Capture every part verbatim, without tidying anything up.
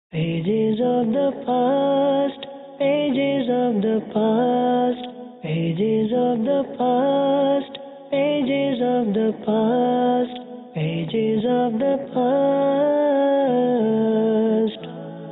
Pages of the past, pages of the past, pages of the past, pages of the past, pages of the past.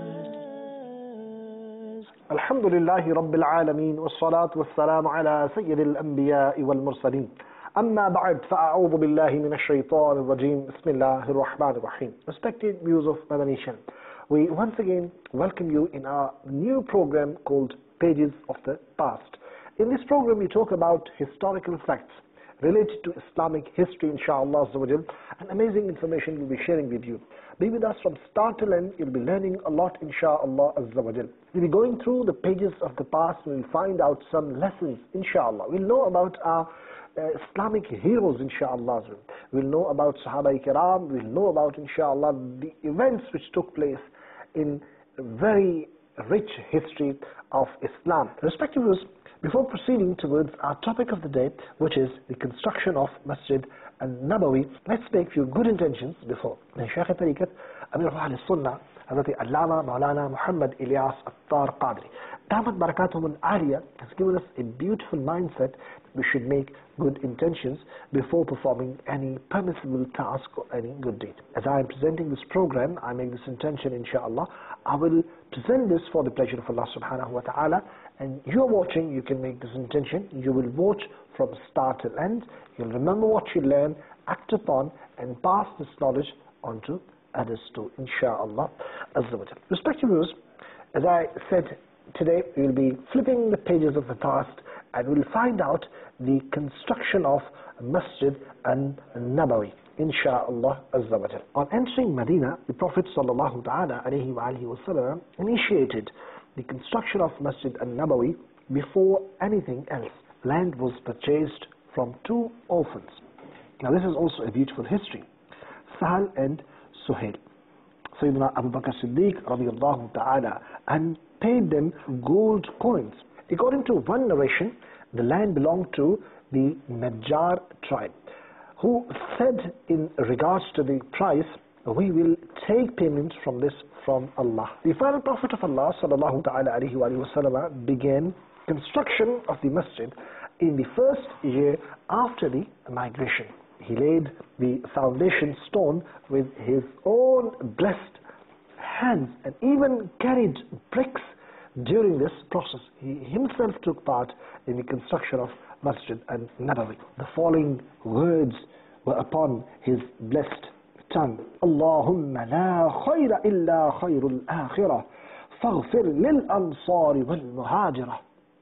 الحمد لله رب العالمين والصلاة والسلام على سيد الأنبياء والمرسلين أما بعد فأعوذ بالله من الشيطان الرجيم بسم الله الرحمن الرحيم. Respected viewers of Madani Channel, we once again welcome you in our new program called Pages of the Past. In this program we talk about historical facts related to Islamic history, inshallah, and amazing information we'll be sharing with you. Be with us from start to end. You'll be learning a lot, inshallah. We'll be going through the pages of the past and we'll find out some lessons, inshallah. We'll know about our uh, Islamic heroes, inshallah. We'll know about Sahaba Kiram. We'll know about, inshallah, the events which took place in very rich history of Islam. Respected viewers, before proceeding towards our topic of the day, which is the construction of Masjid al-Nabawi, let's make few good intentions before. Shaykh al-Tariqat, Amir al-Sunnah, Hazrat Allama Maulana Muhammad Ilyas Attar Qadri, Damat Barakatuhum al-Aliyah, has given us a beautiful mindset. We should make good intentions before performing any permissible task or any good deed. As I am presenting this program, I make this intention, inshallah. I will present this for the pleasure of Allah subhanahu wa ta'ala, and you are watching, you can make this intention. You will watch from start to end. You'll remember what you learn, act upon, and pass this knowledge on to others too, inshallah. Respected viewers, as I said, today we will be flipping the pages of the past and we'll find out the construction of Masjid al-Nabawi, inshallah. On entering Medina, the Prophet sallallahu ta'ala alayhi wa alihi wa sallam initiated the construction of Masjid al-Nabawi. Before anything else, land was purchased from two orphans. Now this is also a beautiful history, Sahal and Suhail. Sayyidina Abu Bakr Siddiq radiyallahu ta'ala and paid them gold coins. According to one narration, the land belonged to the Najjar tribe, who said in regards to the price, we will take payment from this from Allah. The final Prophet of Allah sallallahu ta'ala alayhi wa sallam began construction of the masjid in the first year after the migration. He laid the foundation stone with his own blessed hands and even carried bricks during this process. He himself took part in the construction of Masjid al-Nabawi. The following words were upon his blessed tongue. Allahumma la khayra illa khayrul akhirah faghfir lil ansari wal muhajirah.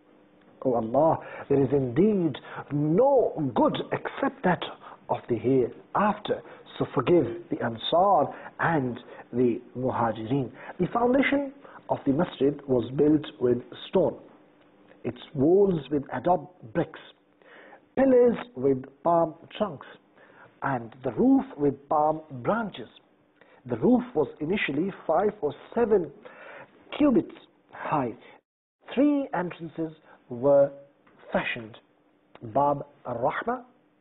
Oh Allah, there is indeed no good except that of the hereafter, so forgive the Ansar and the Muhajirin. The foundation of the masjid was built with stone, its walls with adobe bricks, pillars with palm trunks, and the roof with palm branches. The roof was initially five or seven cubits high. Three entrances were fashioned: Bab al-Rahmah,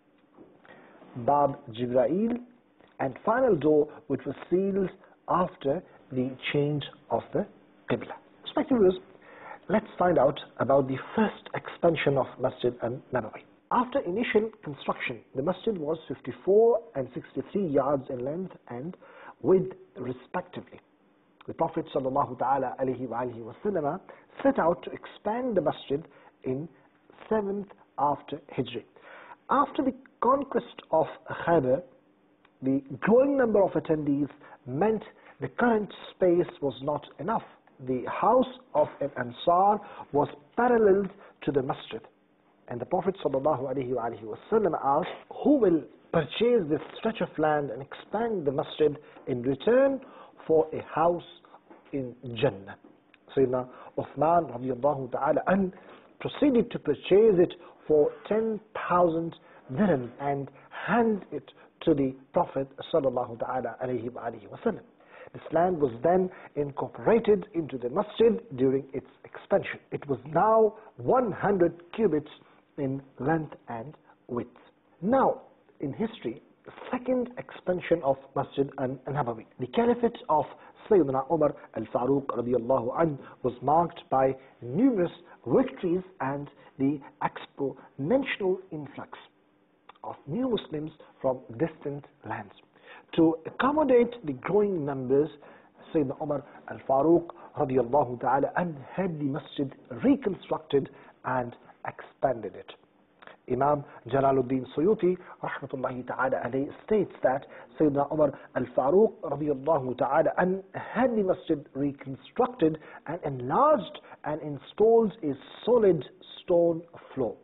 Bab Jibra'il, and final door which was sealed after the change of the Qibla. Respected viewers, let's find out about the first expansion of Masjid al-Nabawi. After initial construction, the masjid was fifty-four and sixty-three yards in length and width respectively. The Prophet sallallahu ta'ala alayhi wa alihi wa sallam set out to expand the masjid in seventh after Hijri. After the conquest of Khaybar, the growing number of attendees meant the current space was not enough. The house of an Ansar was parallel to the masjid, and the Prophet ﷺ asked, who will purchase this stretch of land and expand the masjid in return for a house in Jannah? Sayyidina Uthman radiallahu ta'ala and proceeded to purchase it for ten thousand dirham and hand it to the Prophet sallallahu ta'ala alayhi wa alihi wa sallam. This land was then incorporated into the masjid during its expansion. It was now one hundred cubits in length and width. Now, in history, the second expansion of Masjid al-Nabawi, the Caliphate of Sayyidina Umar al-Faruq radiallahu anhu was marked by numerous victories and the exponential influx of new Muslims from distant lands. To accommodate the growing numbers, Sayyidina Umar al-Faruq radiallahu ta'ala anhu had the masjid reconstructed and expanded it. Imam Jalaluddin Suyuti rahmatullahi ta'ala alayhi states that Sayyidina Umar al-Faruq radiallahu ta'ala anhu had the masjid reconstructed and enlarged and installed a solid stone floor.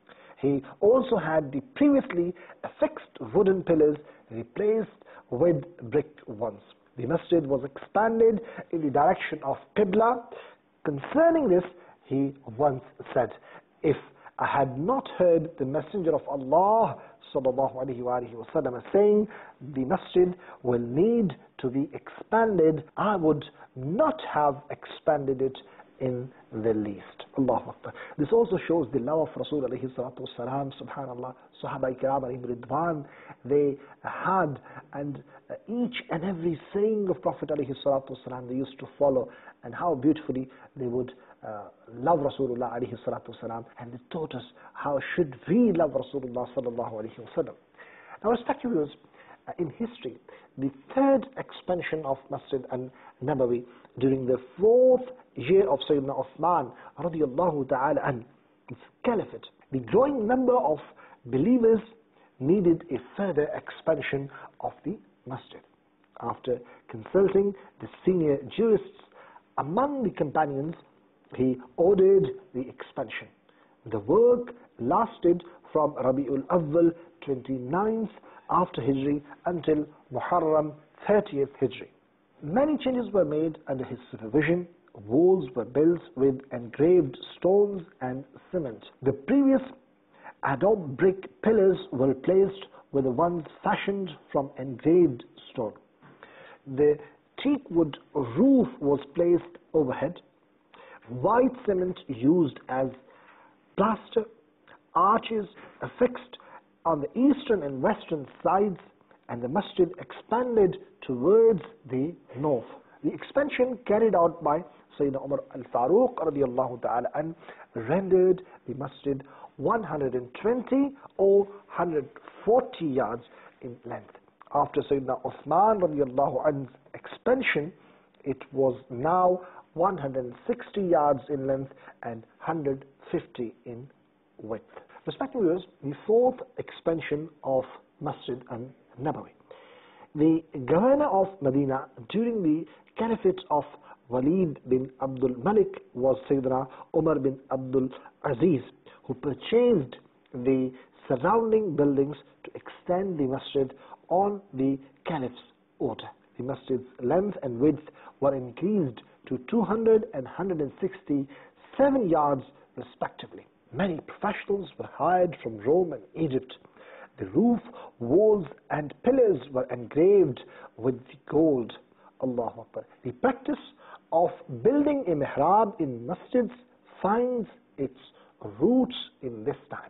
He also had the previously affixed wooden pillars replaced with brick ones. The masjid was expanded in the direction of Qibla. Concerning this, he once said, "If I had not heard the Messenger of Allah sallallahu alaihi wasallam saying the masjid will need to be expanded, I would not have expanded it in the least." Allahu Akbar. This also shows the love of Rasul alayhi salatu wasalam. Subhanallah, Sahaba Ikram alayhim ridwan, they had, and each and every saying of Prophet alayhi salatu wasalam they used to follow, and how beautifully they would uh, love Rasulullah alayhi salatu wasalam, and they taught us how should we love Rasulullah sallallahu alayhi wasallam. Now, respected viewers, uh, in history, the third expansion of Masjid an-Nabawi during the fourth year of Sayyidina Uthman radiallahu ta'ala anhu, its caliphate, the growing number of believers needed a further expansion of the masjid. After consulting the senior jurists among the companions, he ordered the expansion. The work lasted from Rabi'ul Awwal twenty-ninth after Hijri until Muharram thirtieth Hijri. Many changes were made under his supervision. Walls were built with engraved stones and cement. The previous adobe brick pillars were replaced with the ones fashioned from engraved stone. The teak wood roof was placed overhead. White cement used as plaster. Arches affixed on the eastern and western sides, and the masjid expanded towards the north. The expansion carried out by Sayyidina Umar al-Faruq radiallahu ta'ala anhu rendered the masjid one hundred twenty or one hundred forty yards in length. After Sayyidina Uthman radiallahu anhu's expansion, it was now one hundred sixty yards in length and one hundred fifty in width. Respected viewers, the fourth expansion of Masjid an-Nabawi. The governor of Medina during the caliphate of Walid bin Abdul Malik was Sayyidina Umar bin Abdul Aziz, who purchased the surrounding buildings to extend the masjid on the caliph's order. The masjid's length and width were increased to two hundred and one hundred sixty-seven yards respectively. Many professionals were hired from Rome and Egypt. The roof, walls and pillars were engraved with gold. Allahu Akbar. The practice of building a mihrab in masjids finds its roots in this time.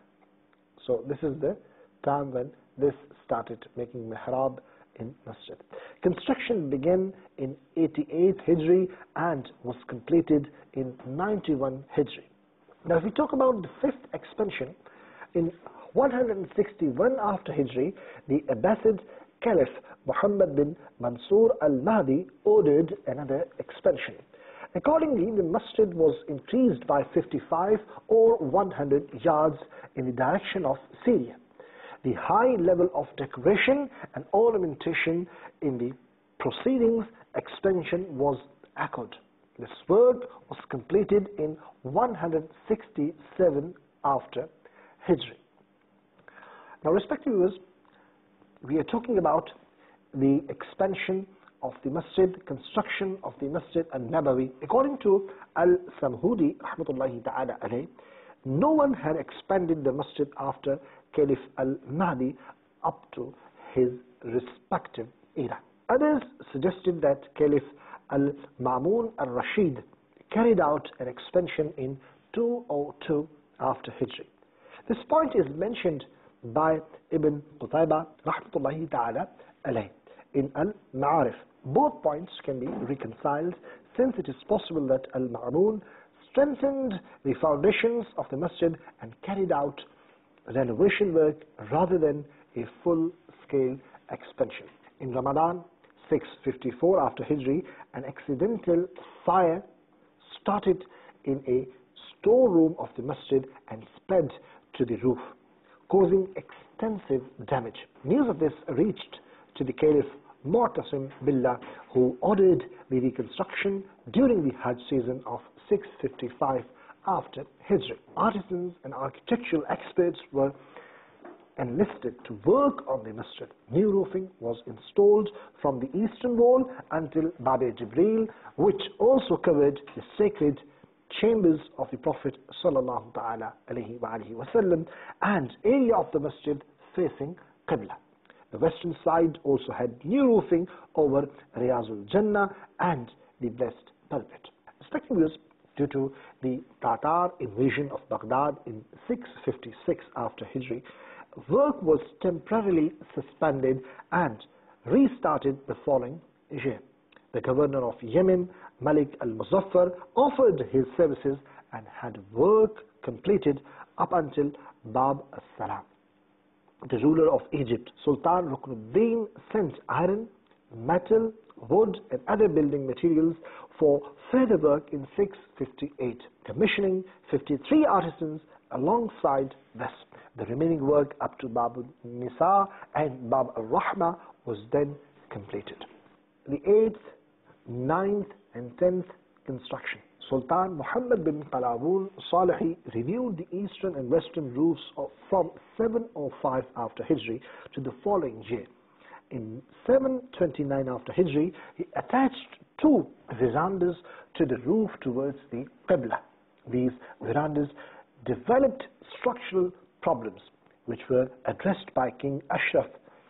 So this is the time when this started, making mihrab in masjid. Construction began in eighty-eight Hijri and was completed in ninety-one Hijri. Now, if we talk about the fifth expansion, in one hundred sixty-one after Hijri, the Abbasid Caliph Muhammad bin Mansur al-Mahdi ordered another expansion. Accordingly, the masjid was increased by fifty-five or one hundred yards in the direction of Syria. The high level of decoration and ornamentation in the proceedings expansion was echoed. This work was completed in one hundred sixty-seven after Hijri. Now, respected viewers, we are talking about the expansion of the masjid, construction of the Masjid an-Nabawi. According to Al-Samhudi rahmatullahi ta'ala alayh, no one had expanded the masjid after Caliph al-Mahdi up to his respective era. Others suggested that Caliph al-Ma'mun al-Rashid carried out an expansion in two oh two after Hijri. This point is mentioned by Ibn Qutaybah rahmatullahi ta'ala alayh in Al-Ma'arif. Both points can be reconciled, since it is possible that Al-Ma'mun strengthened the foundations of the masjid and carried out renovation work rather than a full-scale expansion. In Ramadan six fifty-four after Hijri, an accidental fire started in a storeroom of the masjid and spread to the roof, causing extensive damage. News of this reached to the Caliph Mu'tasim Billah, who ordered the reconstruction during the Hajj season of six fifty-five after Hijri. Artisans and architectural experts were enlisted to work on the masjid. New roofing was installed from the eastern wall until Bab-e-Jibril, which also covered the sacred chambers of the Prophet sallallahu ta'ala alayhi wa alihi wasallam and area of the masjid facing Qibla. The western side also had new roofing over Riyazul Jannah and the blessed pulpit. Respected viewers, due to the Tatar invasion of Baghdad in six fifty-six after Hijri, work was temporarily suspended and restarted the following year. The governor of Yemen, Malik al-Muzaffar, offered his services and had work completed up until Bab as-Salam. The ruler of Egypt, Sultan Ruknuddin, sent iron, metal, wood and other building materials for further work in six fifty-eight, commissioning fifty-three artisans alongside this. The remaining work up to Bab al-Nisa and Bab al-Rahma was then completed. The eighth, ninth and tenth construction. Sultan Muhammad bin Qalawun Salihi renewed the eastern and western roofs of, from seven oh five after Hijri to the following year. In seven twenty-nine after Hijri, he attached two verandas to the roof towards the Qibla. These verandas developed structural problems, which were addressed by King Ashraf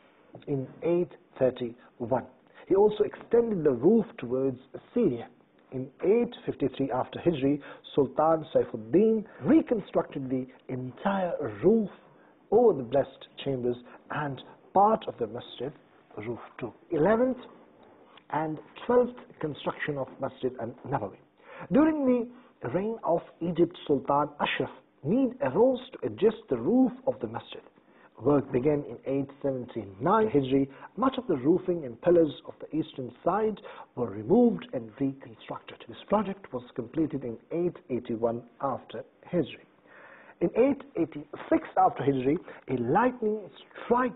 in eight thirty-one. He also extended the roof towards Syria. In eight fifty-three after Hijri, Sultan Saifuddin reconstructed the entire roof over the blessed chambers and part of the masjid roof too. eleventh and twelfth construction of Masjid al-Nabawi. During the reign of Egypt Sultan Ashraf, need arose to adjust the roof of the masjid. Work began in eight seventy-nine Hijri. Much of the roofing and pillars of the eastern side were removed and reconstructed. This project was completed in eight eighty-one after Hijri. In eight eighty-six after Hijri, a lightning strike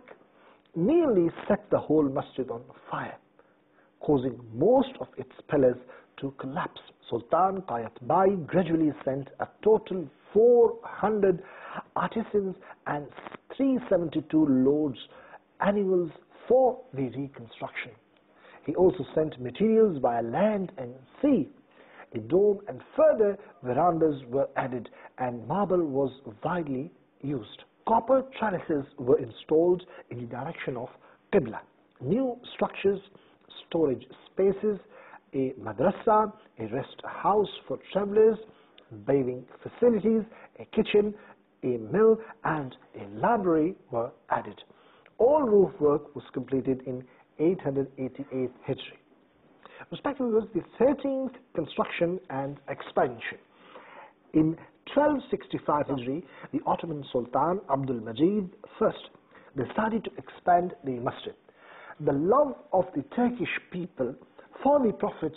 nearly set the whole masjid on fire, causing most of its pillars to collapse. Sultan Qayatbai gradually sent a total four hundred artisans and three hundred seventy-two loads animals for the reconstruction. He also sent materials via land and sea. A dome and further verandas were added, and marble was widely used. Copper trellises were installed in the direction of Qibla. New structures, storage spaces, a madrasa, a rest house for travelers, bathing facilities, a kitchen, a mill and a library were added. All roof work was completed in eight eighty-eight Hijri. Respectively, was the thirteenth construction and expansion. In twelve sixty-five Hijri, the Ottoman Sultan Abdul Majid I decided to expand the masjid. The love of the Turkish people for the Prophet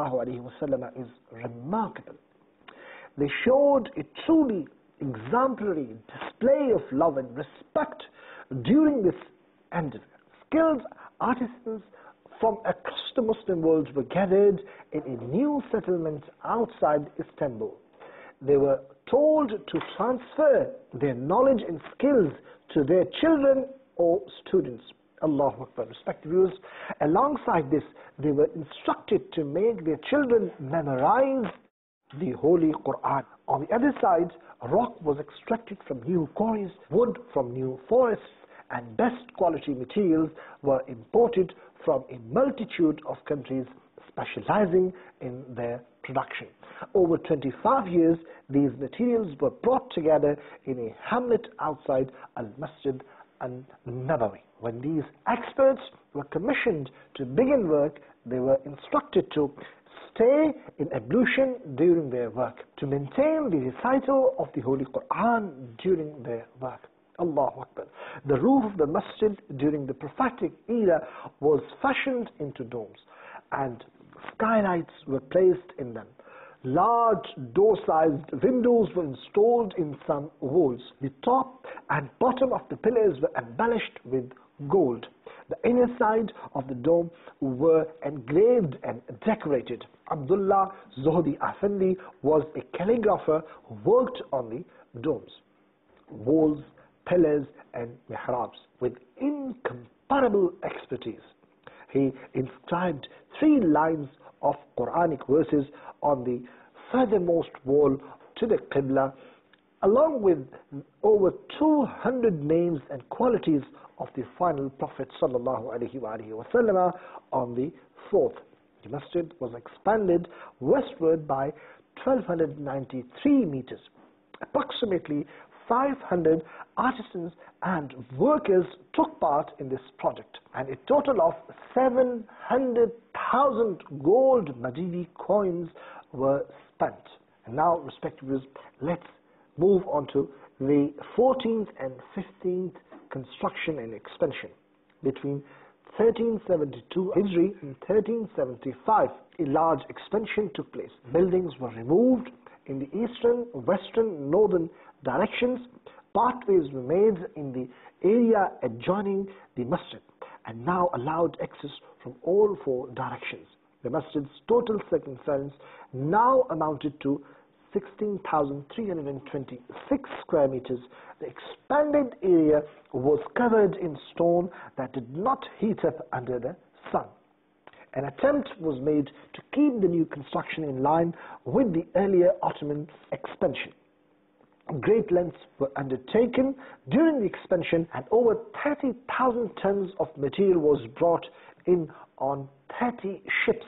ﷺ is remarkable. They showed a truly exemplary display of love and respect during this endeavor. Skilled artisans from across the Muslim world were gathered in a new settlement outside Istanbul. They were told to transfer their knowledge and skills to their children or students. Allahu Akbar. Respected viewers, alongside this, they were instructed to make their children memorize the Holy Quran. On the other side, rock was extracted from new quarries, wood from new forests, and best quality materials were imported from a multitude of countries specializing in their production. Over twenty-five years, these materials were brought together in a hamlet outside Al-Masjid al-Nabawi. When these experts were commissioned to begin work, they were instructed to stay in ablution during their work, to maintain the recital of the Holy Quran during their work. Allahu Akbar. The roof of the masjid during the prophetic era was fashioned into domes, and skylights were placed in them. Large door-sized windows were installed in some walls. The top and bottom of the pillars were embellished with gold. The inner side of the dome were engraved and decorated. Abdullah Zuhdi Afendi was a calligrapher who worked on the domes, walls, pillars and mihrabs with incomparable expertise. He inscribed three lines of Quranic verses on the furthermost wall to the Qibla, along with over two hundred names and qualities of the final Prophet sallallahu alaihi wasallam on the fourth. The masjid was expanded westward by twelve ninety-three meters. Approximately five hundred artisans and workers took part in this project, and a total of seven hundred thousand gold Madini coins were spent. And now, respected viewers, let's move on to the fourteenth and fifteenth construction and expansion. Between thirteen seventy-two Hijri and thirteen seventy-five, a large expansion took place. Buildings were removed in the eastern, western, northern directions. Pathways were made in the area adjoining the masjid and now allowed access from all four directions. The masjid's total circumference now amounted to sixteen thousand three hundred twenty-six square meters. The expanded area was covered in stone that did not heat up under the sun. An attempt was made to keep the new construction in line with the earlier Ottoman expansion. Great lengths were undertaken during the expansion, and over thirty thousand tons of material was brought in on thirty ships.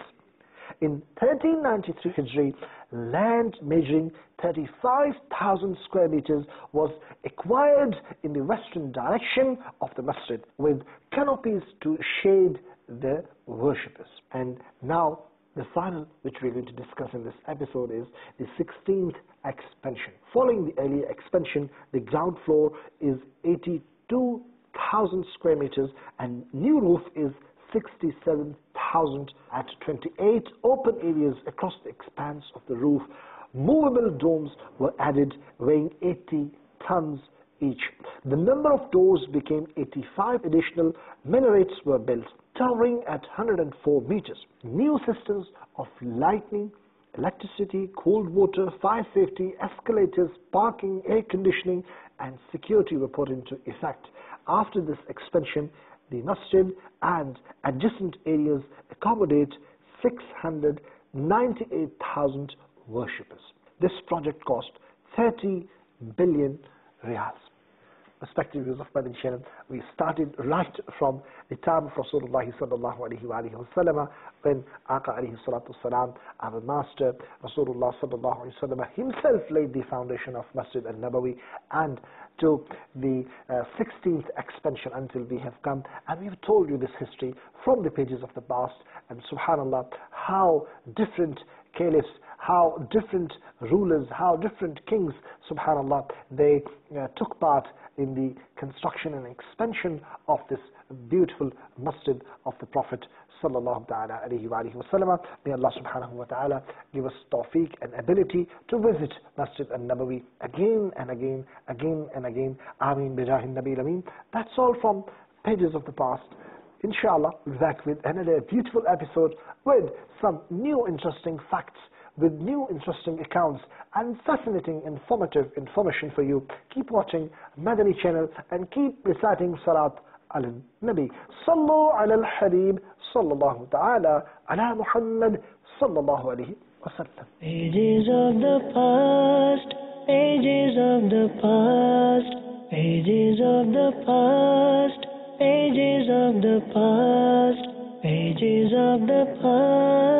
In thirteen ninety-three Hijri, land measuring thirty-five thousand square meters was acquired in the western direction of the masjid, with canopies to shade the worshippers. And now, the final which we're going to discuss in this episode is the sixteenth expansion. Following the earlier expansion, the ground floor is eighty-two thousand square meters and new roof is sixty-seven thousand. At twenty-eight open areas across the expanse of the roof, movable domes were added weighing eighty tons each. The number of doors became eighty-five. Additional minarets were built, towering at one hundred four meters. New systems of lighting, electricity, cold water, fire safety, escalators, parking, air conditioning and security were put into effect. After this expansion, the masjid and adjacent areas accommodate six hundred ninety-eight thousand worshippers. This project cost thirty billion riyals. Respected viewers of Madani channel, we started right from the time of Rasulullah sallallahu alaihi wasallam, when Aqa alayhi salatu wasalam, our master Rasulullah sallallahu alaihi wasallam himself laid the foundation of Masjid al-Nabawi, and to the uh, sixteenth expansion until we have come. And we've told you this history from the pages of the past, and subhanallah, how different caliphs, how different rulers, how different kings, subhanallah, they uh, took part in the construction and expansion of this beautiful masjid of the Prophet sallallahu ta'ala alayhi wa alihi wa sallam. May Allah subhanahu wa ta'ala give us tawfiq and ability to visit Masjid al-Nabawi again and again, again and again. Ameen bijahin Nabi Ameen. That's all from pages of the past. Inshallah, we'll be back with another beautiful episode with some new interesting facts, with new interesting accounts and fascinating, informative information for you. Keep watching Madani channel and keep reciting Salat al-Nabi. Sallu ala al-Habib, sallallahu ta'ala ala Muhammad, sallallahu alayhi wa sallam. Pages of the past, pages of the past, pages of the past, pages of the past, pages of the past.